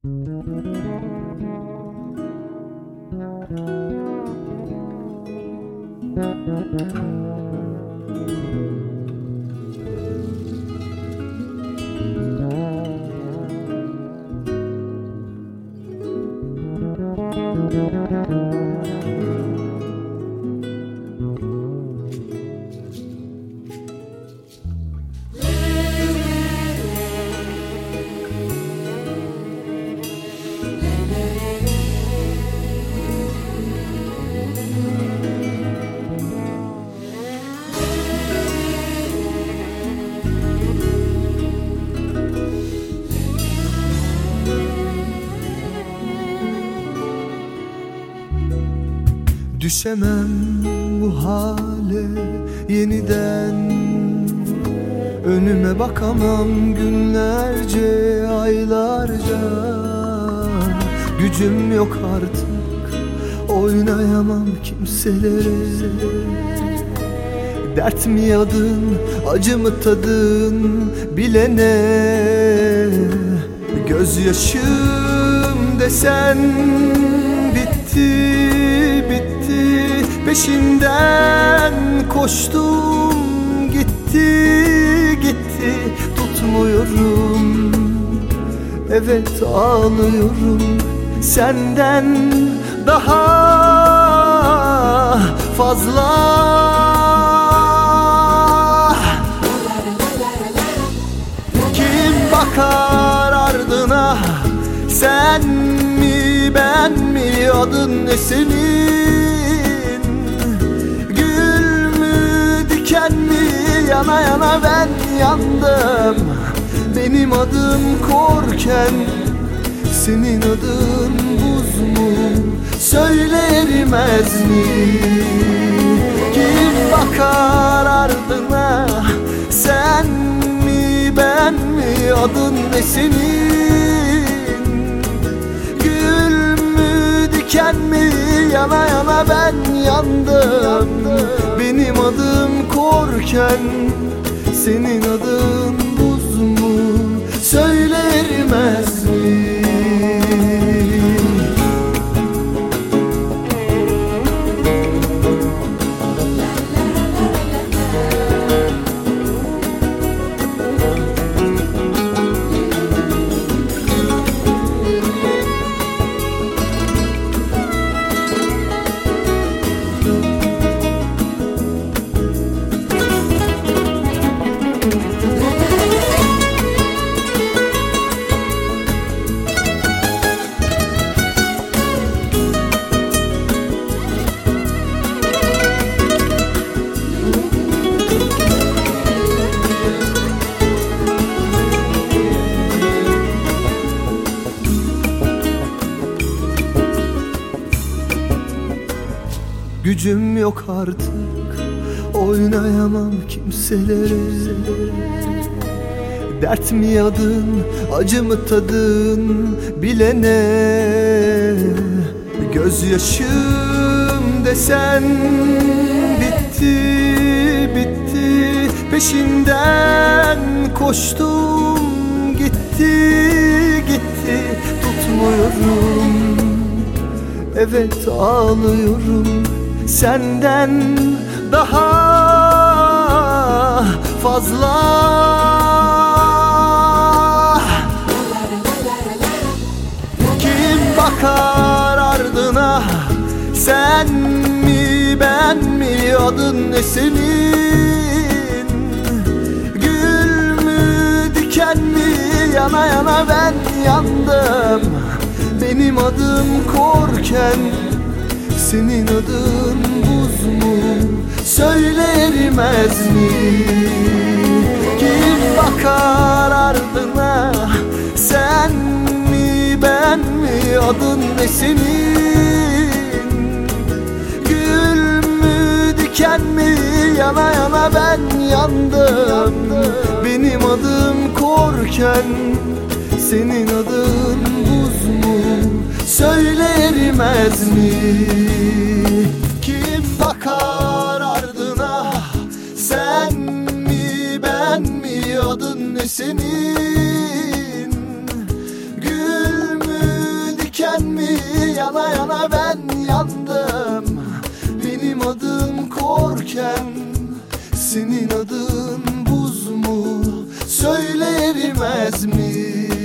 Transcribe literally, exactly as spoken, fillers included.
Düşemem bu hale yeniden, önüme bakamam günlerce, aylarca. Gücüm yok artık, oynayamam kimselere. Dert mi yadın, acı mı tadın bilene. Gözyaşım desen bitti, bitti. Peşinden koştum, gitti, gitti. Tutmuyorum, evet ağlıyorum. Senden daha fazla. Kim bakar ardına, sen mi ben mi, adın ne senin? Gül mü diken mi, yana yana ben yandım. Benim adım korken, senin adın buz mu, söyle erimez mi? Kim bakar ardına, sen mi ben mi, adın ne senin? Gül mü diken mi, yana yana ben yandım. Benim adım korken, senin adın buz mu, söyle erimez mi? Gücüm yok artık, oynayamam kimselere. Dert mi yadın, acı mı tadın bilene. Gözyaşım desen bitti, bitti. Peşinden koştum, gitti, gitti. Tutmuyorum, evet ağlıyorum. Senden daha fazla. Kim bakar ardına, sen mi ben mi, adın ne senin? Gül mü diken mi, yana yana ben yandım. Benim adım korken, senin adın buz mu, söyle erimez mi? Kim bakar ardına, sen mi ben mi, adın ne senin? Gül mü diken mi, yana yana ben yandım. Benim adım korken, senin adın buz mu, söyle erimez mi? Kim bakar ardına, sen mi ben mi, adın ne senin? Gül mü yana yana ben yandım. Benim adım korken, senin adın buz mu? Söyle erimez mi?